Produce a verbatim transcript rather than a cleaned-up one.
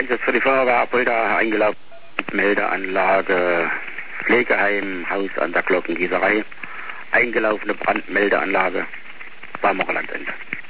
Einsatz für die Feuerwehr, Apolda eingelaufen, Meldeanlage, Pflegeheim, Haus an der Glockengießerei, eingelaufene Brandmeldeanlage, Barmacher Landende.